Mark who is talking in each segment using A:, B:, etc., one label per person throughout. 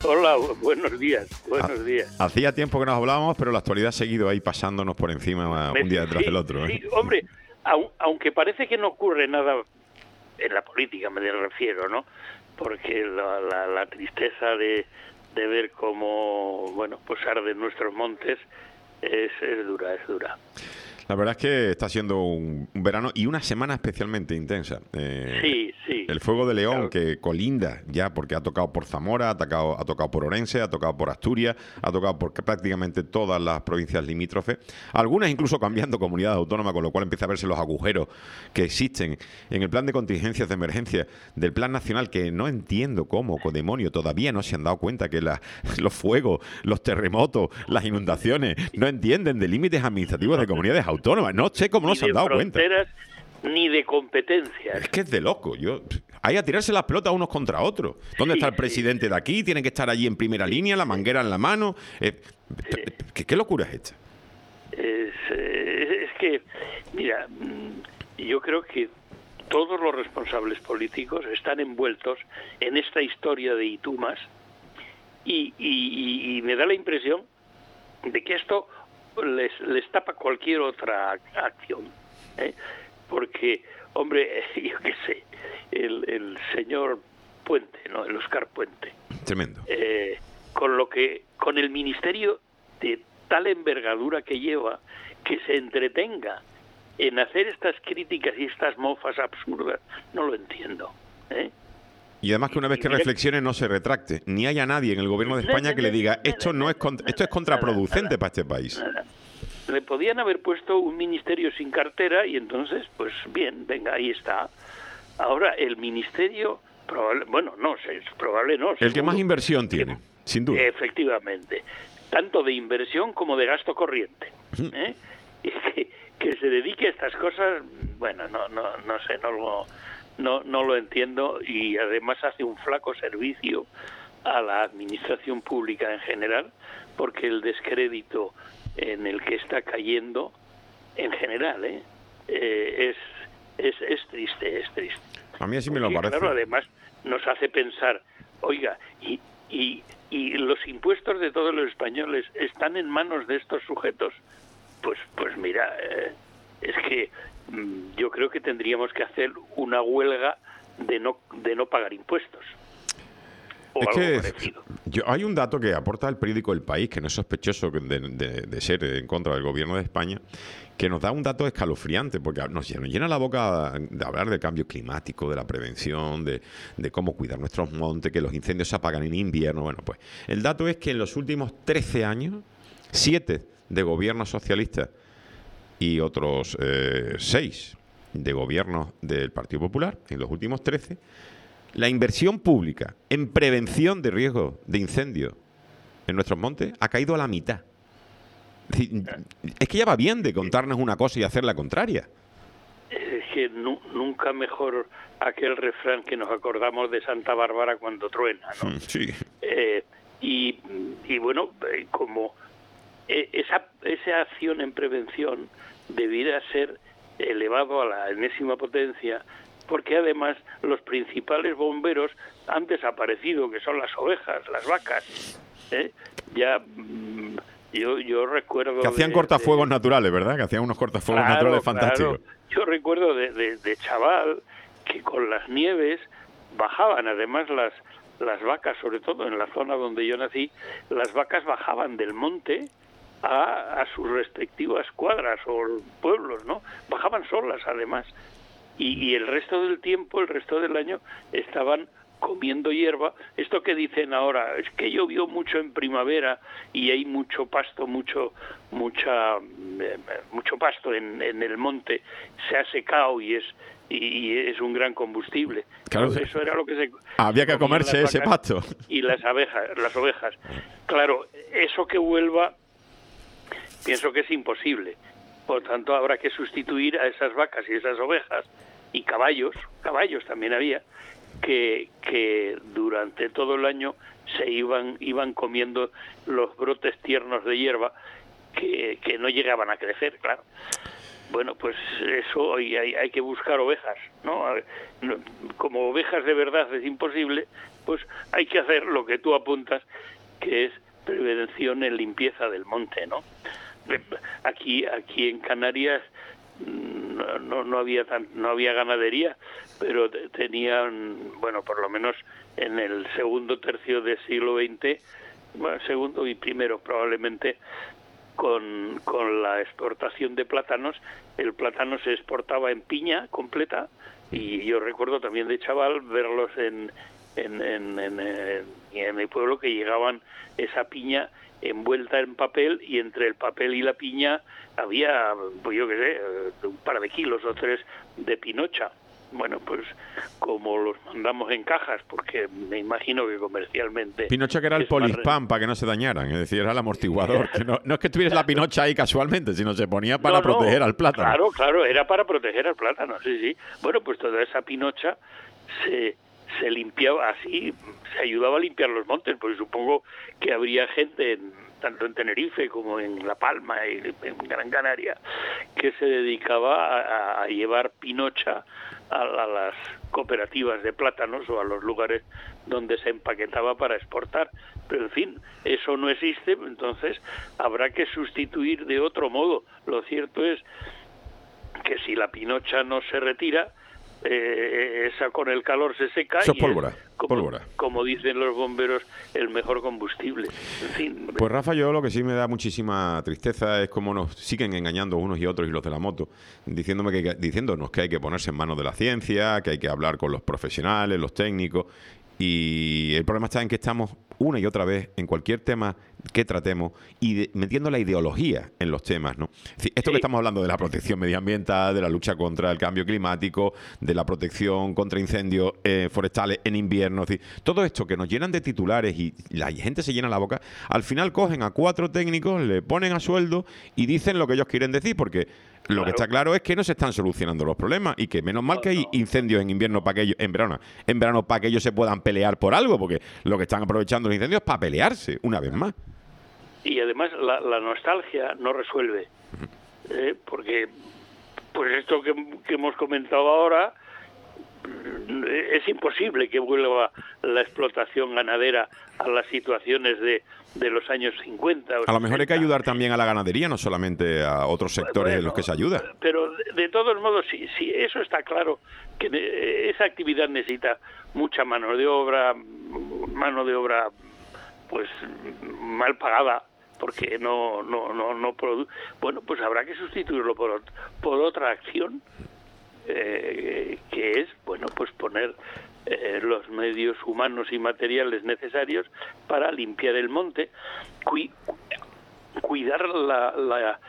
A: Hola, buenos días, buenos días.
B: Hacía tiempo que nos hablábamos, pero la actualidad ha seguido ahí pasándonos por encima un día detrás del otro.
A: Sí, hombre, aunque parece que no ocurre nada en la política, me refiero, ¿no? Porque la tristeza de ver cómo, bueno, pues arden nuestros montes es dura, es dura.
B: La verdad es que está siendo un verano y una semana especialmente intensa.
A: Sí.
B: El fuego de León,
A: Claro.
B: que colinda ya, porque ha tocado por Zamora, ha tocado por Orense, ha tocado por Asturias, ha tocado por prácticamente todas las provincias limítrofes, algunas incluso cambiando comunidades autónomas, con lo cual empieza a verse los agujeros que existen en el plan de contingencias de emergencia del plan nacional, que no entiendo cómo, con demonio, todavía no se han dado cuenta que los fuegos, los terremotos, las inundaciones, no entienden de límites administrativos de comunidades autónomas. No sé cómo no se han dado cuenta.
A: Ni de competencias.
B: Es que es de loco. Hay a tirarse las pelotas unos contra otros. ¿Dónde está el presidente de aquí? Tiene que estar allí en primera línea, la manguera en la mano. ¿Qué locura es esta?
A: Es que, mira, yo creo que todos los responsables políticos están envueltos en esta historia de y tú más, y me da la impresión de que esto les tapa cualquier otra acción, ¿eh? Porque, hombre, yo qué sé, el señor Puente, ¿no? El Óscar Puente.
B: Tremendo.
A: Con el ministerio de tal envergadura que lleva, que se entretenga en hacer estas críticas y estas mofas absurdas, no lo entiendo, ¿eh?
B: Y además que una vez que reflexione no se retracte, ni haya nadie en el gobierno de España que le diga esto es contraproducente para este país.
A: Nada. Le podían haber puesto un ministerio sin cartera y entonces, pues bien, venga, ahí está. Ahora, el ministerio, probable no.
B: El que más inversión tiene, sin duda.
A: Efectivamente. Tanto de inversión como de gasto corriente. ¿Eh? Y que se dedique a estas cosas, bueno, no sé, no lo entiendo, y además hace un flaco servicio a la administración pública en general, porque el descrédito en el que está cayendo en general es triste, es triste.
B: A mí así me lo parece.
A: Claro, además nos hace pensar, oiga, y los impuestos de todos los españoles están en manos de estos sujetos. Pues mira, es que yo creo que tendríamos que hacer una huelga de no pagar impuestos. O algo parecido.
B: Hay un dato que aporta el periódico El País, que no es sospechoso de ser en contra del gobierno de España, que nos da un dato escalofriante, porque nos llena la boca de hablar del cambio climático, de la prevención, de cómo cuidar nuestros montes, que los incendios se apagan en invierno. Bueno, pues el dato es que en los últimos 13 años, 7 de gobiernos socialistas y otros 6 de gobiernos del Partido Popular, en los últimos 13, la inversión pública en prevención de riesgos de incendio en nuestros montes ha caído a la mitad. Es que ya va bien de contarnos una cosa y hacer la contraria.
A: Es que nunca mejor aquel refrán que nos acordamos de Santa Bárbara cuando truena, ¿no?
B: Sí.
A: Y bueno, como esa acción en prevención debiera ser elevado a la enésima potencia, porque además los principales bomberos han desaparecido, que son las ovejas, las vacas, ¿eh? Ya yo recuerdo...
B: Que hacían cortafuegos naturales, ¿verdad? Que hacían unos cortafuegos naturales fantásticos.
A: Claro. Yo recuerdo de chaval que con las nieves bajaban, además las vacas, sobre todo en la zona donde yo nací, las vacas bajaban del monte a sus respectivas cuadras o pueblos, ¿no? Bajaban solas, además. Y el resto del tiempo, el resto del año, estaban comiendo hierba. Esto que dicen ahora, es que llovió mucho en primavera y hay mucho pasto, mucho pasto en el monte, se ha secado y es un gran combustible.
B: Claro,
A: eso era lo que se
B: había que comerse ese pasto.
A: Y las ovejas. Claro, eso que vuelva, pienso que es imposible. Por tanto, habrá que sustituir a esas vacas y esas ovejas y caballos también había, que durante todo el año se iban comiendo los brotes tiernos de hierba que no llegaban a crecer, claro. Bueno, pues eso, hay que buscar ovejas, ¿no? Como ovejas de verdad es imposible, pues hay que hacer lo que tú apuntas, que es prevención en limpieza del monte, ¿no? Aquí en Canarias no había ganadería, pero tenían, bueno, por lo menos en el segundo tercio del siglo XX, bueno, segundo y primero probablemente, con la exportación de plátanos, el plátano se exportaba en piña completa, y yo recuerdo también de chaval verlos en mi pueblo, que llegaban esa piña envuelta en papel, y entre el papel y la piña había, pues yo qué sé, un par de kilos o 3 de pinocha. Bueno, pues como los mandamos en cajas, porque me imagino que comercialmente...
B: Pinocha, que era el polispán para que no se dañaran, es decir, era el amortiguador. Que no es que tuvieras la pinocha ahí casualmente, sino se ponía para proteger al plátano.
A: Claro, era para proteger al plátano, sí. Bueno, pues toda esa pinocha se limpiaba así, se ayudaba a limpiar los montes, porque supongo que habría gente tanto en Tenerife como en La Palma y en Gran Canaria, que se dedicaba a llevar pinocha a las cooperativas de plátanos o a los lugares donde se empaquetaba para exportar. Pero en fin, eso no existe, entonces habrá que sustituir de otro modo. Lo cierto es que si la pinocha no se retira, esa con el calor se seca.
B: Eso es pólvora.
A: Como dicen los bomberos, el mejor combustible. En fin.
B: Pues Rafa, yo lo que sí me da muchísima tristeza es cómo nos siguen engañando unos y otros y los de la moto, diciéndonos que hay que ponerse en manos de la ciencia, que hay que hablar con los profesionales, los técnicos. Y el problema está en que estamos una y otra vez en cualquier tema que tratemos y metiendo la ideología en los temas, ¿no? Es decir, esto que estamos hablando de la protección medioambiental, de la lucha contra el cambio climático, de la protección contra incendios forestales en invierno, es decir, todo esto que nos llenan de titulares y la gente se llena la boca, al final cogen a 4 técnicos, le ponen a sueldo y dicen lo que ellos quieren decir, porque lo que está claro es que no se están solucionando los problemas y que menos mal que hay incendios en invierno para que ellos, en verano para que ellos se puedan pelear por algo, porque lo que están aprovechando los incendios es para pelearse, una vez más.
A: Y además la nostalgia no resuelve, porque pues esto que hemos comentado ahora, es imposible que vuelva la explotación ganadera a las situaciones de los años 50.
B: A lo mejor hay que ayudar también a la ganadería, no solamente a otros sectores en los que se ayuda.
A: Pero de todos modos, sí, eso está claro, que esa actividad necesita mucha mano de obra pues mal pagada, porque no produce. Bueno, pues habrá que sustituirlo por otra acción, que es, bueno, pues poner los medios humanos y materiales necesarios para limpiar el monte, cuidar la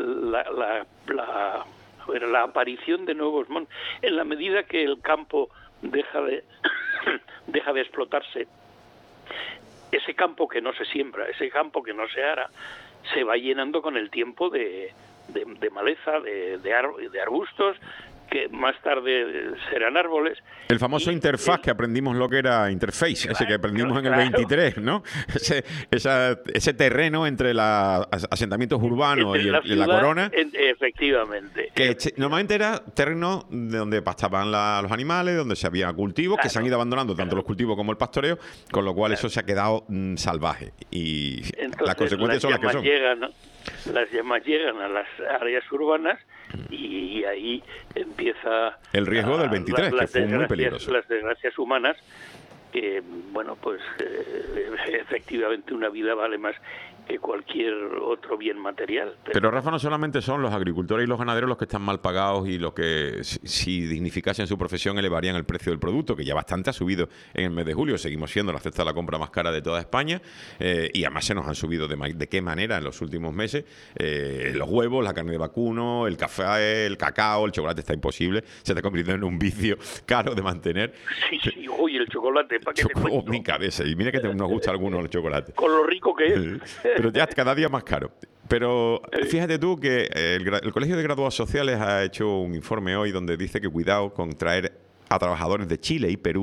A: aparición de nuevos montes. En la medida que el campo deja de explotarse, ese campo que no se siembra, ese campo que no se ara, se va llenando con el tiempo de maleza, de arbustos, que más tarde serán árboles.
B: El famoso interfaz que aprendimos, lo que era interface, ese que aprendimos en el 23, ¿no? Ese terreno entre los asentamientos urbanos y la corona.
A: Efectivamente.
B: Que normalmente era terreno de donde pastaban los animales, donde se había cultivos, que se han ido abandonando tanto los cultivos como el pastoreo, con lo cual eso se ha quedado salvaje. Y entonces, las consecuencias son las que son.
A: Las llamas llegan a las áreas urbanas y ahí empieza
B: el riesgo del 23, que fue muy peligroso.
A: Las desgracias humanas, que, bueno, pues efectivamente una vida vale más que cualquier otro bien material.
B: Pero Rafa, no solamente son los agricultores y los ganaderos los que están mal pagados y los que, si dignificasen su profesión, elevarían el precio del producto, que ya bastante ha subido en el mes de julio. Seguimos siendo la cesta de la compra más cara de toda España, y además se nos han subido de qué manera en los últimos meses. Los huevos, la carne de vacuno, el café, el cacao, el chocolate está imposible. Se está convirtiendo en un vicio caro de mantener.
A: Sí, oye, el chocolate, ¿para qué te cuento?
B: Mi cabeza, y mira que nos gusta a algunos el chocolate.
A: Con lo rico que es.
B: Pero ya cada día más caro. Pero fíjate tú que el Colegio de Graduados Sociales ha hecho un informe hoy donde dice que cuidado con traer a trabajadores de Chile y Perú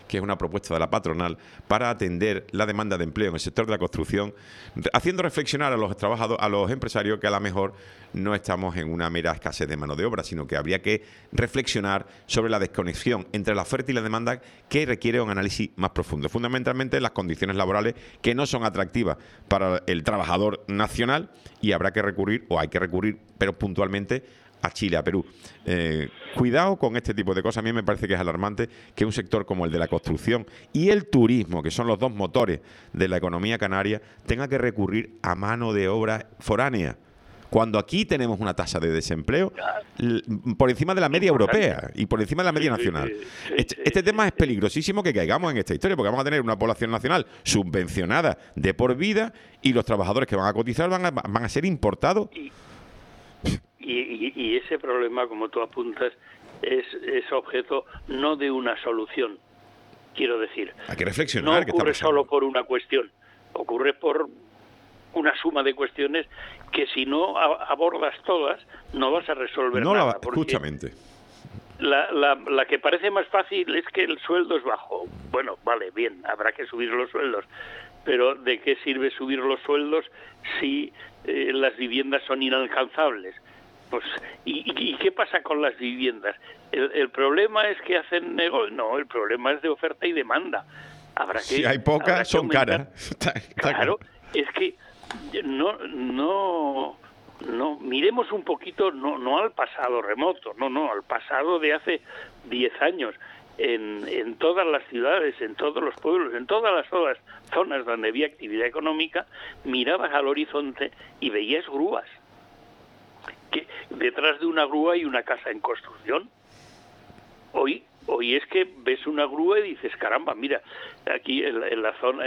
B: que es una propuesta de la patronal para atender la demanda de empleo en el sector de la construcción, haciendo reflexionar a los trabajadores, a los empresarios, que a lo mejor no estamos en una mera escasez de mano de obra, sino que habría que reflexionar sobre la desconexión entre la oferta y la demanda, que requiere un análisis más profundo. Fundamentalmente las condiciones laborales, que no son atractivas para el trabajador nacional, y habrá que recurrir, o hay que recurrir, pero puntualmente, a Chile, a Perú. Cuidado con este tipo de cosas. A mí me parece que es alarmante que un sector como el de la construcción y el turismo, que son los dos motores de la economía canaria, tenga que recurrir a mano de obra foránea, cuando aquí tenemos una tasa de desempleo por encima de la media europea y por encima de la media nacional. Este tema es peligrosísimo, que caigamos en esta historia, porque vamos a tener una población nacional subvencionada de por vida, y los trabajadores que van a cotizar van a ser importados.
A: Y ese problema, como tú apuntas, es objeto no de una solución. Quiero decir,
B: hay que reflexionar.
A: No ocurre solo por una cuestión, ocurre por una suma de cuestiones que, si no abordas todas, no vas a resolver nada.
B: Justamente.
A: La que parece más fácil es que el sueldo es bajo. Bueno, vale, bien, habrá que subir los sueldos, pero ¿de qué sirve subir los sueldos si las viviendas son inalcanzables? Pues, ¿y qué pasa con las viviendas? ¿El problema es que hacen negocio? No, el problema es de oferta y demanda.
B: Si hay pocas, son caras.
A: Claro, es que no miremos un poquito, no al pasado remoto, no, al pasado de hace 10 años. En todas las ciudades, en todos los pueblos, en todas las zonas donde había actividad económica, mirabas al horizonte y veías grúas. Que detrás de una grúa hay una casa en construcción. Hoy es que ves una grúa y dices, caramba, mira, aquí en la zona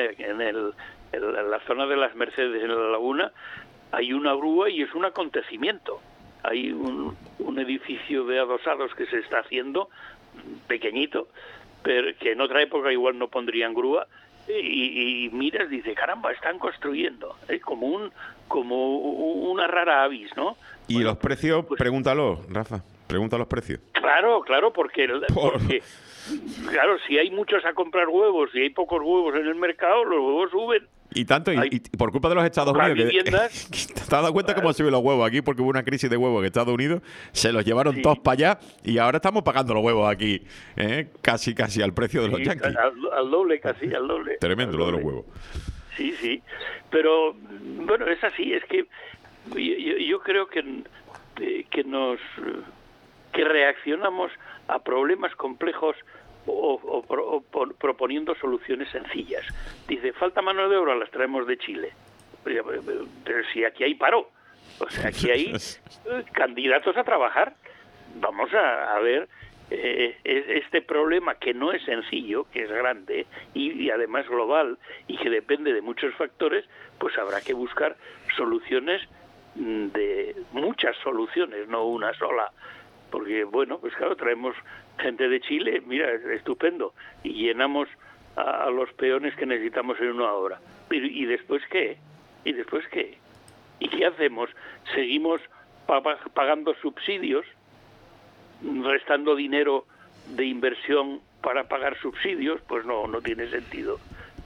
A: de las Mercedes, en la Laguna, hay una grúa y es un acontecimiento. Hay un edificio de adosados que se está haciendo, pequeñito, pero que en otra época igual no pondrían grúa, y miras, dice, caramba, están construyendo, como una rara avis, ¿no?
B: ¿Y bueno, los precios? Pues, pregúntalo, Rafa, pregunta los precios.
A: Claro, porque claro, si hay muchos a comprar huevos y hay pocos huevos en el mercado, los huevos suben.
B: Y tanto, y por culpa de los Estados Unidos, que ¿te has dado cuenta cómo suben los huevos aquí? Porque hubo una crisis de huevos en Estados Unidos, se los llevaron todos para allá, y ahora estamos pagando los huevos aquí, casi al precio de los yanquis.
A: Al doble, casi al doble.
B: Tremendo lo de los huevos.
A: Sí, pero bueno, es así, es que yo creo que reaccionamos a problemas complejos o proponiendo soluciones sencillas. Dice, falta mano de obra, las traemos de Chile. Pero si aquí hay paro, o sea, aquí hay candidatos a trabajar. Vamos a ver este problema, que no es sencillo, que es grande y además global, y que depende de muchos factores, pues habrá que buscar soluciones, de muchas soluciones, no una sola. Porque, bueno, pues claro, traemos gente de Chile, mira, es estupendo, y llenamos a los peones que necesitamos en una hora. ¿Y después qué? ¿Y qué hacemos? ¿Seguimos pagando subsidios, restando dinero de inversión para pagar subsidios? Pues no tiene sentido.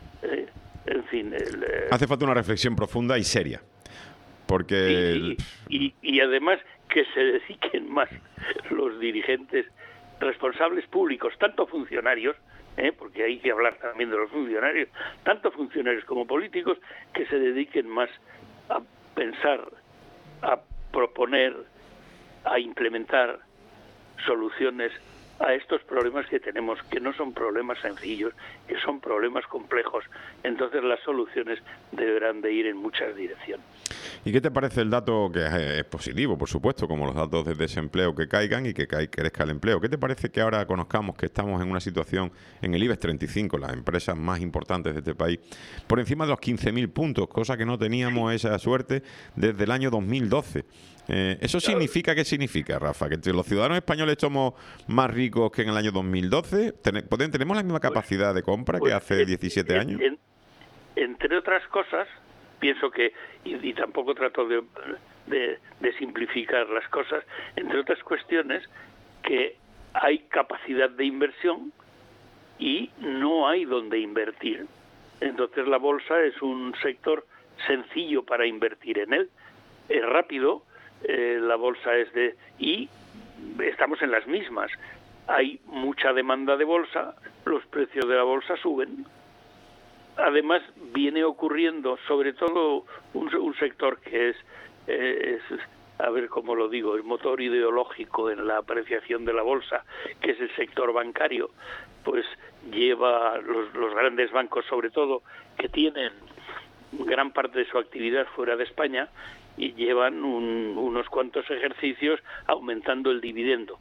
A: En fin...
B: Hace falta una reflexión profunda y seria. Porque...
A: Y además que se dediquen más los dirigentes responsables públicos, tanto funcionarios, porque hay que hablar también de los funcionarios, tanto funcionarios como políticos, que se dediquen más a pensar, a proponer, a implementar soluciones a estos problemas que tenemos, que no son problemas sencillos, que son problemas complejos. Entonces las soluciones deberán de ir en muchas direcciones.
B: ¿Y qué te parece el dato, que es positivo, por supuesto, como los datos de desempleo que caigan y que crezca el empleo? ¿Qué te parece que ahora conozcamos que estamos en una situación en el IBEX 35, las empresas más importantes de este país, por encima de los 15.000 puntos, cosa que no teníamos esa suerte desde el año 2012? ¿Eso significa, qué significa, Rafa? ¿Que los ciudadanos españoles somos más ricos que en el año 2012? ¿Tenemos la misma capacidad de compra que hace 17 años?
A: Entre otras cosas, pienso que, y tampoco trato de simplificar las cosas, entre otras cuestiones, que hay capacidad de inversión y no hay donde invertir. Entonces la bolsa es un sector sencillo para invertir en él, es rápido, la bolsa y estamos en las mismas. Hay mucha demanda de bolsa, los precios de la bolsa suben. Además viene ocurriendo, sobre todo un sector que es, a ver cómo lo digo, el motor ideológico en la apreciación de la bolsa, que es el sector bancario, pues lleva los grandes bancos, sobre todo, que tienen gran parte de su actividad fuera de España, y llevan unos cuantos ejercicios aumentando el dividendo,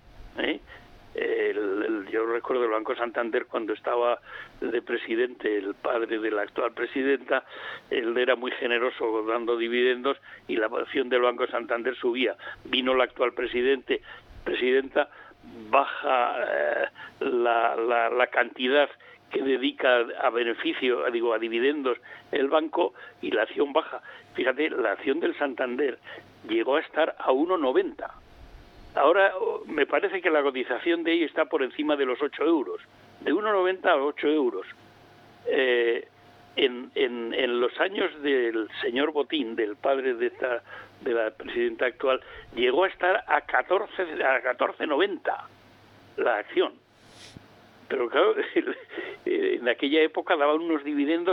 A: yo recuerdo el Banco Santander, cuando estaba de presidente el padre de la actual presidenta, él era muy generoso dando dividendos y la acción del Banco Santander subía. Vino la actual presidenta, baja la cantidad que dedica a beneficio, a dividendos el banco, y la acción baja. Fíjate, la acción del Santander llegó a estar a 1,90. Ahora me parece que la cotización de ahí está por encima de los 8 euros, de 1,90 a 8 euros. En los años del señor Botín, del padre de la presidenta actual, llegó a estar a 14,90 la acción. Pero claro, en aquella época daban unos dividendos.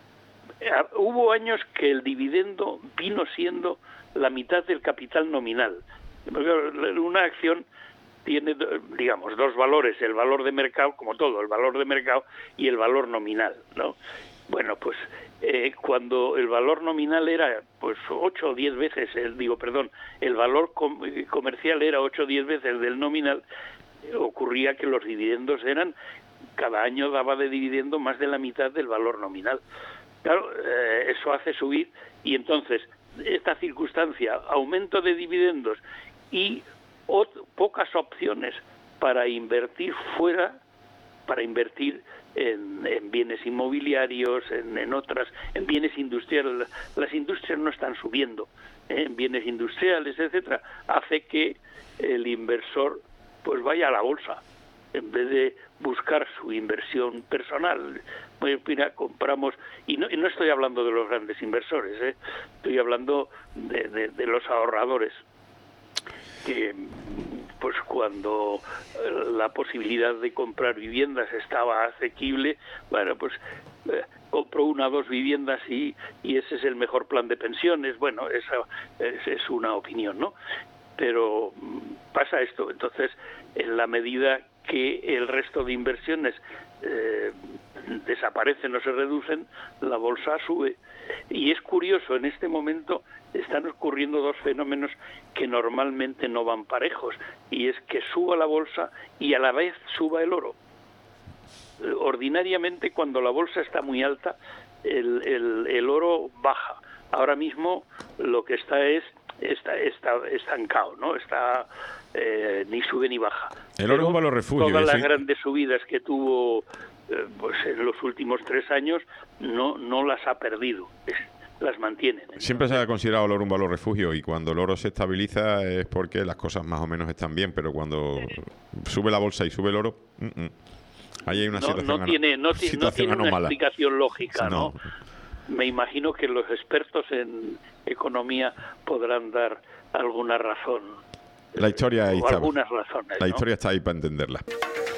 A: Hubo años que el dividendo vino siendo la mitad del capital nominal. Una acción tiene, digamos, dos valores: el valor de mercado, como todo, el valor de mercado, y el valor nominal, ¿no? Bueno, pues cuando el valor nominal era pues 8 o 10 veces, el valor comercial era 8 o 10 veces del nominal, ocurría que los dividendos cada año daba de dividendo más de la mitad del valor nominal. Claro, eso hace subir, y entonces esta circunstancia, aumento de dividendos y pocas opciones para invertir fuera, para invertir en bienes inmobiliarios, en bienes industriales. Las industrias no están subiendo, en bienes industriales, etcétera, hace que el inversor pues vaya a la bolsa en vez de buscar su inversión personal. Mira, compramos, y no estoy hablando de los grandes inversores, estoy hablando de los ahorradores, que pues cuando la posibilidad de comprar viviendas estaba asequible, bueno, pues compró 1 o 2 viviendas y ese es el mejor plan de pensiones. Bueno, esa es una opinión, ¿no? Pero pasa esto. Entonces, en la medida que el resto de inversiones desaparecen o se reducen, la bolsa sube. Y es curioso, en este momento están ocurriendo dos fenómenos que normalmente no van parejos, y es que suba la bolsa y a la vez suba el oro. Ordinariamente, cuando la bolsa está muy alta, el oro baja. Ahora mismo lo que está estancado, ¿no? Está ni sube ni baja.
B: El oro es un valor refugio.
A: Todas las grandes subidas que tuvo pues en los últimos 3 años no las ha perdido, las mantienen.
B: Siempre se ha considerado el oro un valor refugio, y cuando el oro se estabiliza es porque las cosas más o menos están bien, pero cuando sube la bolsa y sube el oro, ahí hay una situación
A: no tiene una explicación lógica, ¿no? Me imagino que los expertos en economía podrán dar alguna razón.
B: La historia ahí
A: o
B: está.
A: Algunas razones.
B: La historia está ahí para entenderla.